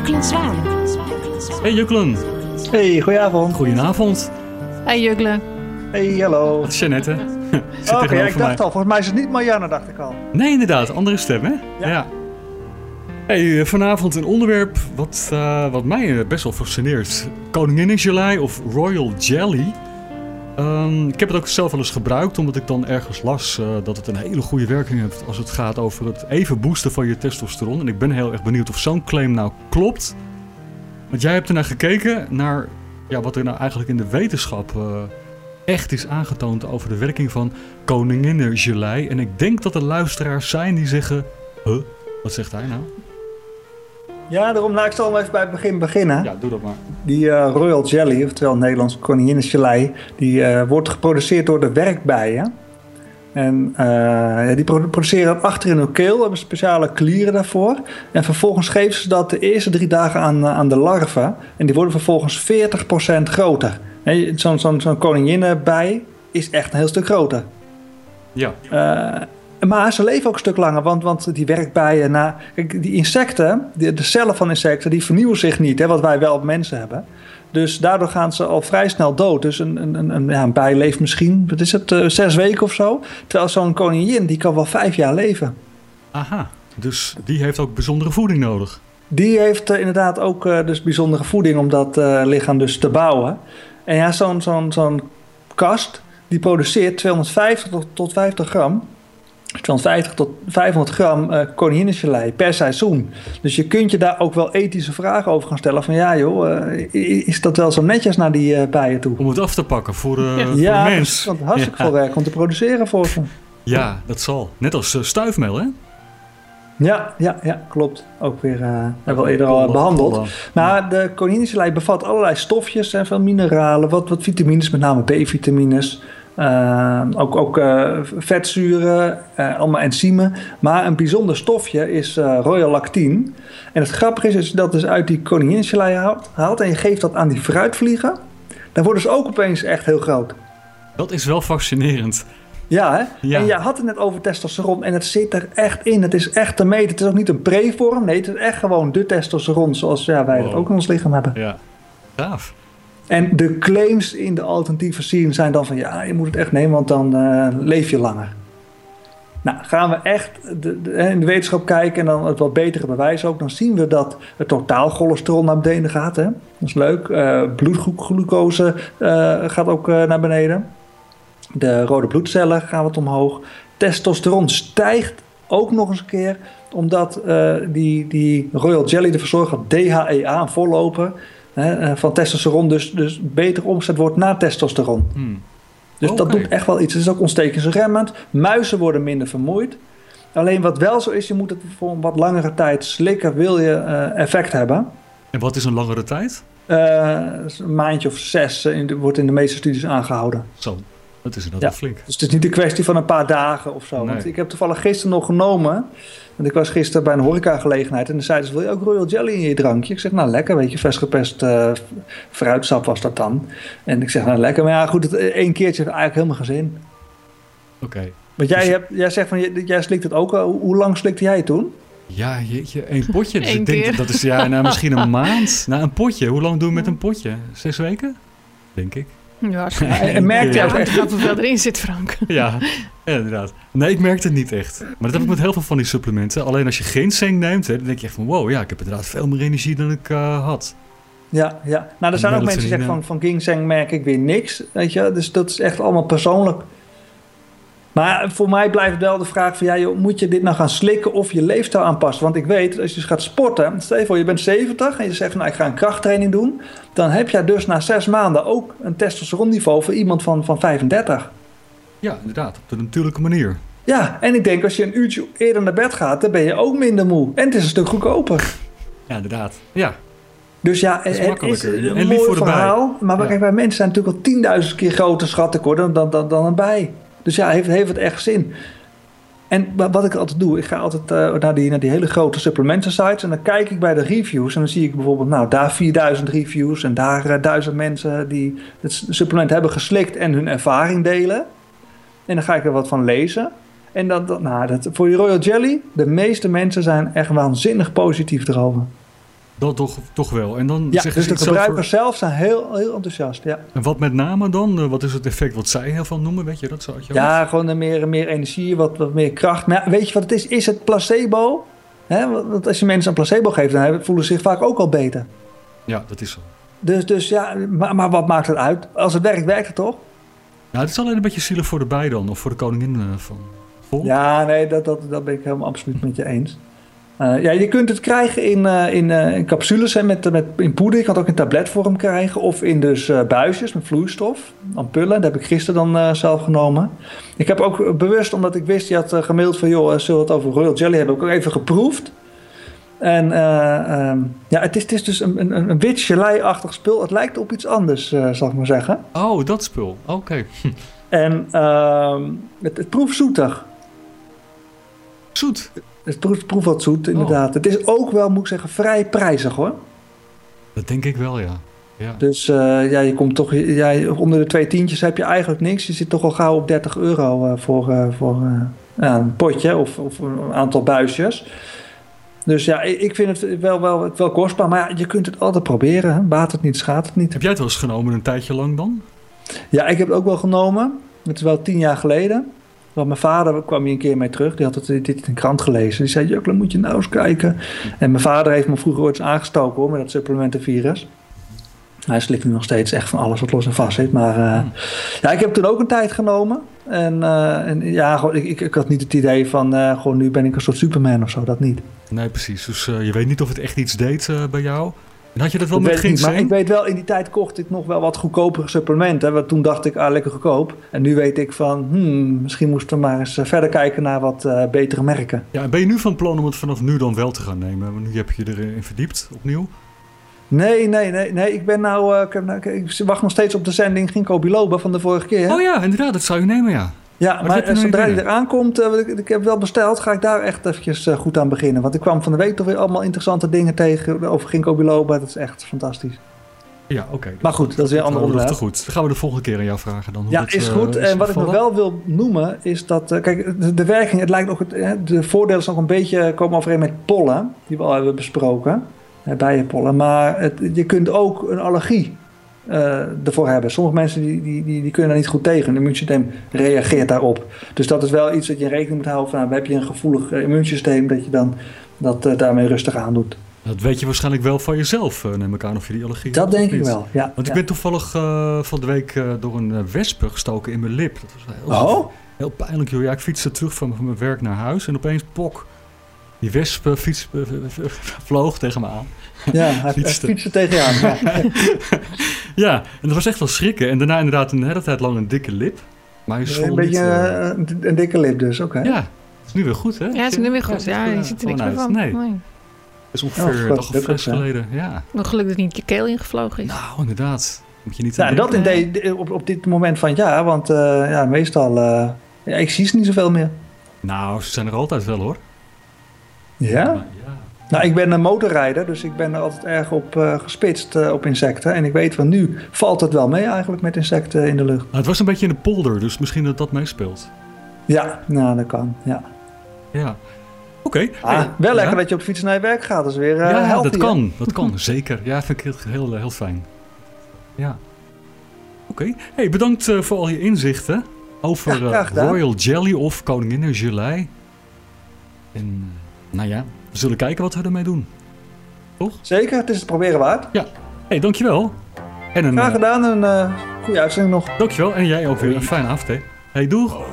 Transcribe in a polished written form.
Juklen Zwaan. Hey Juklen. Hey, goedenavond. Goedenavond. Hey Juklen. Hey, hallo. Dat is Jeannette. Oké, ik dacht al. Volgens mij is het niet Marianne, dacht ik al. Nee, inderdaad. Andere stem, hè? Ja. Hey, vanavond een onderwerp wat mij best wel fascineert. Koninginnengelei of royal jelly. Ik heb het ook zelf wel eens gebruikt, omdat ik dan ergens las dat het een hele goede werking heeft als het gaat over het even boosten van je testosteron. En ik ben heel erg benieuwd of zo'n claim nou klopt. Want jij hebt ernaar gekeken, naar wat er nou eigenlijk in de wetenschap echt is aangetoond over de werking van koninginnengelei. En ik denk dat er luisteraars zijn die zeggen, wat zegt hij nou? Ja, daarom ik zal even bij het begin beginnen. Ja, doe dat maar. Die royal jelly, oftewel Nederlands koninginnengelei, die wordt geproduceerd door de werkbijen. En die produceren dat achter in hun keel, hebben speciale klieren daarvoor. En vervolgens geven ze dat de eerste 3 dagen aan de larven. En die worden vervolgens 40% groter. Zo'n koninginnenbij is echt een heel stuk groter. Ja. Maar ze leven ook een stuk langer, want die werkbijen... Kijk, die insecten, de cellen van insecten, die vernieuwen zich niet, hè, wat wij wel op mensen hebben. Dus daardoor gaan ze al vrij snel dood. Dus een bij leeft misschien, wat is het, 6 weken of zo. Terwijl zo'n koningin, die kan wel 5 jaar leven. Aha, dus die heeft ook bijzondere voeding nodig. Die heeft inderdaad ook dus bijzondere voeding om dat lichaam dus te bouwen. En ja, zo'n kast, die produceert 250 tot 50 gram... 250 tot 500 gram koninginnengelei per seizoen. Dus je kunt je daar ook wel ethische vragen over gaan stellen. Van ja joh, is dat wel zo netjes naar die bijen toe? Om het af te pakken voor de mens. Want hartstikke veel werk om te produceren voor ze. Ja, dat zal. Net als stuifmeel, hè? Ja, klopt. Ook weer, hebben we al eerder al behandeld. Maar de koninginnengelei bevat allerlei stofjes en veel mineralen. Wat vitamines, met name B-vitamines. Ook vetzuren, allemaal enzymen. Maar een bijzonder stofje is royal lactine. En het grappige is, als je dat dus uit die koninginnengelei haalt en je geeft dat aan die fruitvliegen, dan worden ze ook opeens echt heel groot. Dat is wel fascinerend. Ja, hè? Ja. En je had het net over testosteron en het zit er echt in. Het is echt te meten. Het is ook niet een prevorm. Nee, het is echt gewoon de testosteron zoals wij dat ook in ons lichaam hebben. Ja, gaaf. En de claims in de alternatieve scene zijn dan van ja, je moet het echt nemen, want dan leef je langer. Nou, gaan we echt in de wetenschap kijken en dan het wat betere bewijs ook, dan zien we dat het totaal cholesterol naar beneden gaat. Hè? Dat is leuk. Bloedglucose gaat ook naar beneden. De rode bloedcellen gaan wat omhoog. Testosteron stijgt ook nog eens een keer, omdat die royal jelly ervoor zorgt dat DHEA, een voorloper, van testosteron dus beter omgezet wordt naar testosteron. Dus dat doet echt wel iets. Het is ook ontstekingsremmend. Muizen worden minder vermoeid. Alleen wat wel zo is, je moet het voor een wat langere tijd slikken, wil je effect hebben. En wat is een langere tijd? Een maandje of 6 wordt in de meeste studies aangehouden. Zo, dat is inderdaad flink. Dus het is niet een kwestie van een paar dagen of zo. Nee. Want ik heb toevallig gisteren nog genomen. Want ik was gisteren bij een horecagelegenheid en dan zeiden ze, wil je ook royal jelly in je drankje? Ik zeg, nou lekker, weet je, vers gepest fruitsap was dat dan. En ik zeg, nou lekker, maar ja goed, 1 keertje heeft eigenlijk helemaal geen zin. Oké. Want jij zegt van, jij slikt het ook. Hoe lang slikte jij toen? Ja, jeetje, 1 potje. Dus Eén ik denk keer. dat is misschien een maand. Een potje. Hoe lang doen we met een potje? 6 weken? Denk ik. Ja, en merk je ook echt hoeveel erin zit, Frank. Ja, inderdaad. Nee, ik merkte het niet echt. Maar dat heb ik met heel veel van die supplementen. Alleen als je ginseng neemt, dan denk je echt van wow, ja, ik heb inderdaad veel meer energie dan ik had. Ja. Nou, er zijn ook mensen die zeggen van ginseng merk ik weer niks. Weet je, dus dat is echt allemaal persoonlijk. Maar voor mij blijft wel de vraag van, ja, joh, moet je dit nou gaan slikken of je leefstijl aanpassen? Want ik weet, als je gaat sporten, stel je voor je bent 70 en je zegt van, nou, ik ga een krachttraining doen. Dan heb jij dus na 6 maanden ook een testosteronniveau voor iemand van 35. Ja, inderdaad, op de natuurlijke manier. Ja, en ik denk als je een uurtje eerder naar bed gaat, dan ben je ook minder moe. En het is een stuk goedkoper. Ja, inderdaad. Ja. Dus ja, het is een en lief mooi voor de verhaal. bij. Maar kijk, bij mensen zijn natuurlijk al 10.000 keer groter, schat ik hoor, dan een bij. Dus ja, heeft het echt zin. En wat ik altijd doe, ik ga altijd naar die hele grote supplementen sites en dan kijk ik bij de reviews en dan zie ik bijvoorbeeld, nou, daar 4000 reviews en daar 1000 mensen die het supplement hebben geslikt en hun ervaring delen. En dan ga ik er wat van lezen. En voor die royal jelly, de meeste mensen zijn echt waanzinnig positief erover. Dat toch wel. En dan Ja, zeggen dus ze de iets gebruikers zelf zijn heel enthousiast. Ja, En wat met name dan? Wat is het effect wat zij heel van noemen? Weet je dat zo uit je hoofd? ja gewoon meer energie, wat meer kracht. Maar ja, weet je wat het is? Is het placebo? Hè? Want als je mensen een placebo geeft, dan voelen ze zich vaak ook al beter. Ja, dat is zo. Dus ja, maar wat maakt het uit? Als het werkt, werkt het toch? Nou, het is alleen een beetje zielig voor de bij dan. Of voor de koningin van volk. Ja, nee, dat ben ik helemaal absoluut met je eens. Ja, je kunt het krijgen in capsules, hè, in poeder. Je kan het ook in tabletvorm krijgen. Of in dus buisjes met vloeistof. Ampullen, dat heb ik gisteren dan zelf genomen. Ik heb ook bewust, omdat ik wist, je had gemaild van... joh, zullen we het over Royal Jelly hebben? Heb ik ook even geproefd. En ja, het is dus een wit gelei-achtig spul. Het lijkt op iets anders, zal ik maar zeggen. Oh, dat spul. Oké. En het proeft zoetig. Zoet. Het proeft wat zoet, inderdaad. Het is ook wel, moet ik zeggen, vrij prijzig, hoor. Dat denk ik wel, ja. Dus ja, je komt toch... onder de 2 tientjes heb je eigenlijk niks. Je zit toch al gauw op €30 voor een potje of een aantal buisjes. Dus ja, ik vind het wel kostbaar. Maar ja, je kunt het altijd proberen. Hè. Baat het niet, schaadt het niet. Heb jij het wel eens genomen een tijdje lang dan? Ja, ik heb het ook wel genomen. Het is wel 10 jaar geleden. Want mijn vader kwam hier een keer mee terug. Die had dit in een krant gelezen. Die zei, Jukla, moet je nou eens kijken. En mijn vader heeft me vroeger ooit eens aangestoken, hoor, met dat supplementenvirus. Hij slikt nu nog steeds echt van alles wat los en vast zit. Maar ja, ik heb toen ook een tijd genomen. En ja, ik had niet het idee van... gewoon nu ben ik een soort Superman of zo, dat niet. Nee, precies. Dus je weet niet of het echt iets deed bij jou. En had je dat wel met ginseng? Maar ik weet wel, in die tijd kocht ik nog wel wat goedkopere supplementen. Want toen dacht ik, lekker goedkoop. En nu weet ik van, misschien moesten we maar eens verder kijken naar wat betere merken. Ja, en ben je nu van plan om het vanaf nu dan wel te gaan nemen? Want nu heb je erin verdiept, opnieuw. Nee. Ik ben ik wacht nog steeds op de zending Ginkgo biloba van de vorige keer. Hè? Oh ja, inderdaad, dat zou je nemen, ja. Ja, maar zodra die eraan komt, ik heb wel besteld, ga ik daar echt eventjes goed aan beginnen. Want ik kwam van de week toch weer allemaal interessante dingen tegen over Ginkgo biloba. Dat is echt fantastisch. Ja, oké. Maar goed, dat is weer een ander onderwerp. Goed. Dan gaan we de volgende keer aan jou vragen dan. Ja, is goed. En wat ik nog wel wil noemen is dat... kijk, de werking, het lijkt ook... de voordelen zijn ook een beetje komen overeen met pollen. Die we al hebben besproken. Bijenpollen. Maar je kunt ook een allergie ervoor hebben. Sommige mensen die kunnen daar niet goed tegen. Hun immuunsysteem reageert daarop. Dus dat is wel iets dat je in rekening moet houden. Van, heb je een gevoelig immuunsysteem dat je dan daarmee rustig aan doet. Dat weet je waarschijnlijk wel van jezelf, neem ik aan, of je die allergie hebt. Dat denk ik wel, ja. Want ik ben toevallig van de week door een wesp gestoken in mijn lip. Dat was heel pijnlijk, joh. Ja, ik fietste terug van mijn werk naar huis en opeens pok. Die wesp vloog tegen me aan. Ja, hij fietste tegen je aan. Ja. Ja, en dat was echt wel schrikken. En daarna inderdaad een hele tijd lang een dikke lip. Maar hij een beetje een dikke lip dus, oké. Ja, het is nu weer goed, hè? Ja, het is nu weer goed. Ja, je ziet er niks meer van. Nee. Dat is ongeveer een dag of 6 geleden. Ja. Nog gelukkig dat niet je keel ingevlogen is. Nou, inderdaad. Moet je niet dat op dit moment van het jaar. Want ja, meestal... ik zie ze niet zoveel meer. Nou, ze zijn er altijd wel, hoor. Ja? Nou, ik ben een motorrijder, dus ik ben er altijd erg op gespitst op insecten. En ik weet van nu valt het wel mee eigenlijk met insecten in de lucht. Nou, het was een beetje in de polder, dus misschien dat meespeelt. Ja, nou dat kan, ja. Ja, oké. Wel lekker dat je op de fiets naar je werk gaat, dat is weer ja, healthy, dat kan, zeker. Ja, vind ik heel fijn. Ja. Oké. Hey, bedankt voor al je inzichten over Royal Jelly of Koninginnengelei. En nou ja, we zullen kijken wat we ermee doen. Toch? Zeker, het is het proberen waard. Ja. Hey, dankjewel. Graag gedaan en goede uitzending nog. Dankjewel en jij ook weer een fijne avond, hè. Hey, doeg.